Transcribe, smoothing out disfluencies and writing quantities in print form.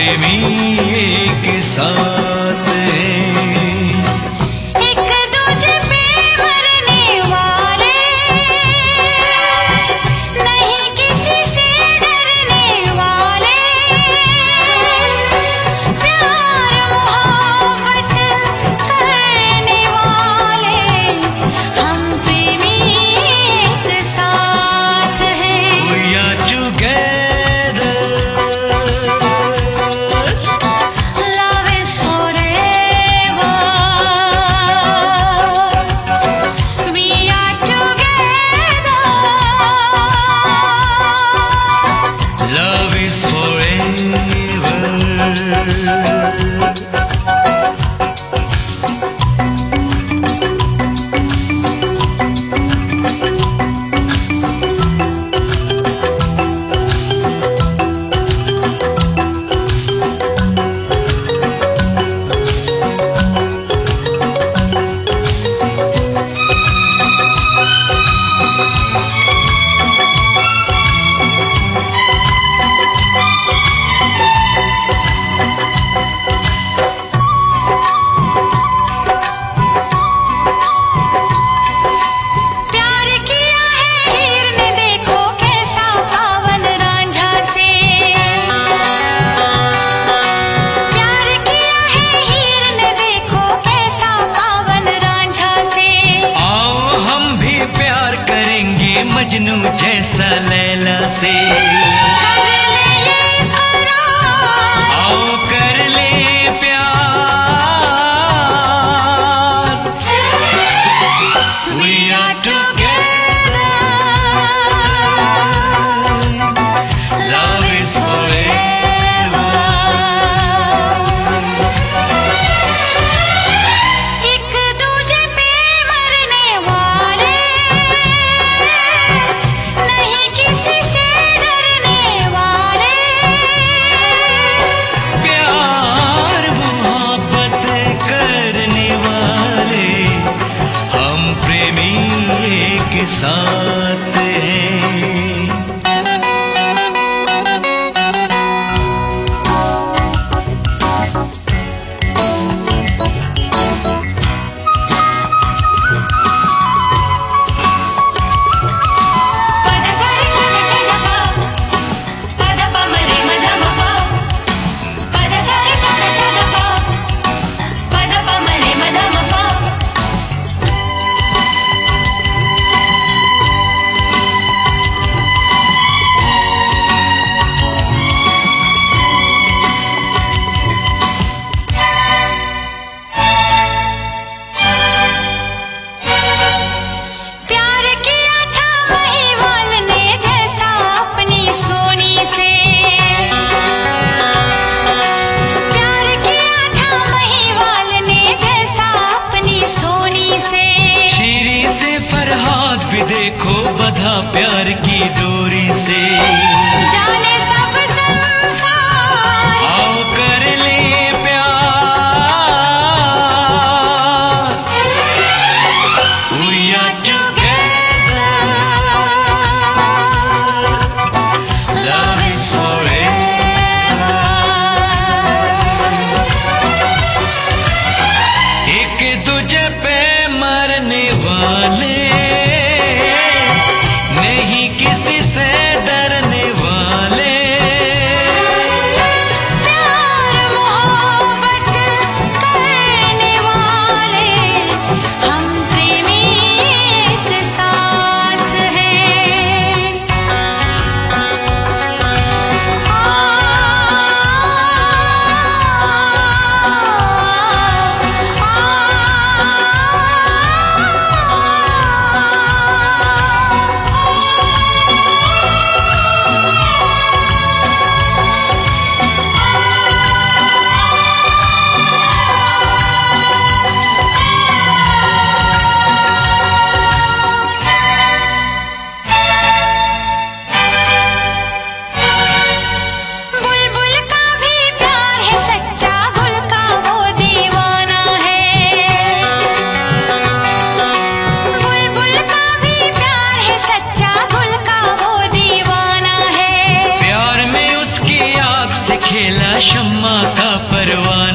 प्रेमी एक साथ हैं। एक दूजे पे मरने वाले, नहीं किसी से डरने वाले, प्यार मोहब्बत करने वाले, हम प्रेमी एक साथ हैं। We are together, Love is forever. We are together. love is forever. प्यार किया है हीर ने, देखो कैसा पावन रांझा से। प्यार किया है हीर ने, देखो कैसा पावन रांझा से। आओ हम भी प्यार करेंगे मजनू जैसा लैला से। कर ले ये करार, आओ कर ले प्यार। We are together. Love is forever. एक दूजे पे मरने वाले, नहीं किसी से डरने लैला शम्मा का परवाना।